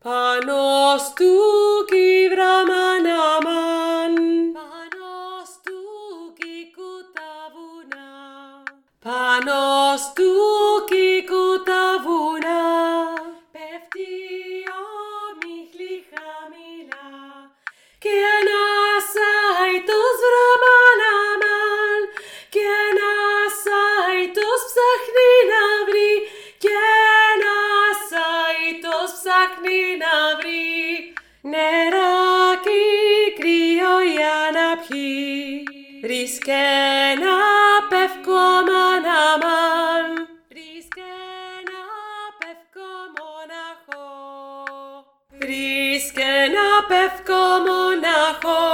Panos tuki vramanaman, panos tuki kutavuna, panos tuki kutavuna, pefti omihli hamila, kienasaitus vramanaman, kienasaitus psachnina-vri, ψάχνει νεράκι κρύο για να πιει. Βρίσκε να πεύκω αμάν, βρίσκε να πεύκω μοναχό, βρίσκε να πεύκω μοναχό,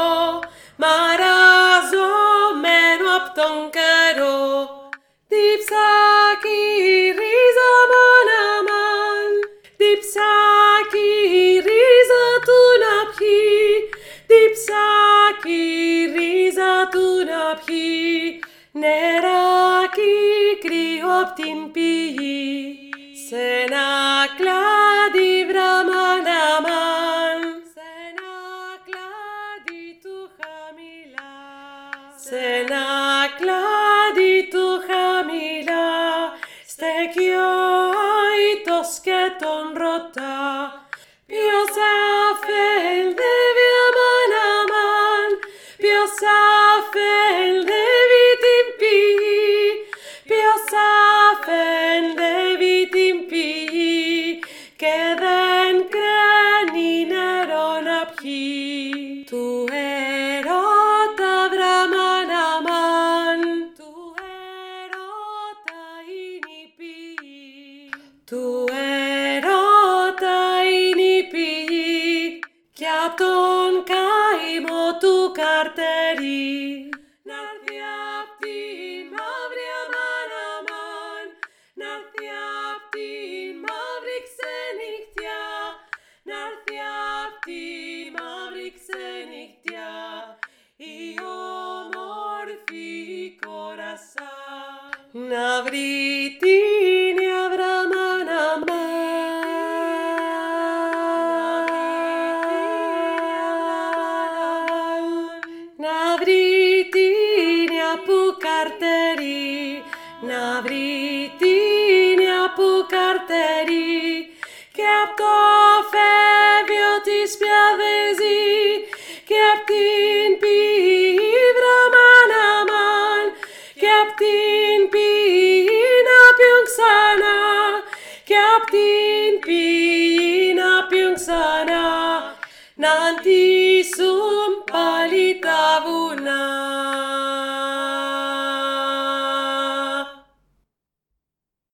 μαραζωμένο απ' τον καιρό. Διψάκι ρίζα μαναμάν, διψάκι ρίζα του να πιει, διψάκι ρίζα του να πιει, νεράκι κρύο απ' την πηγή, σ' ένα κλάδι βραμαναμάν, σ' ένα κλάδι του χαμηλά, σ' ένα κλάδι του χαμηλά, στέκει ο αητός και τον ρωτά, ποιος αφελδεύει αμάν, ποιος αφελδεύει την πηγή, ποιος αφελδεύει την πηγή και δεν κραίνει νερό να πιει. Του ερώτα βραμαναμάν, του ερώτα είναι η πηγή, του ερώτα είναι η πηγή κι απ' τον καημό του καρτερί. Να'ρθεί απ' την μαύρη αμάν, να'ρθεί απ' την μαύρη ξενυχτιά, να'ρθεί απ' την μαύρη ξενυχτιά η όμορφη κορασά, να βρει την να βρει την που καρτερεί, να βρει την που καρτερεί και απ' το φεύγιο της πιαδέζει και απ' την πηγή βραμαναμάν και απ' την πηγή να πιουν ξανά και απ' την πηγή να πιουν ξανά, να αντίσουν πάλι τα βουνά.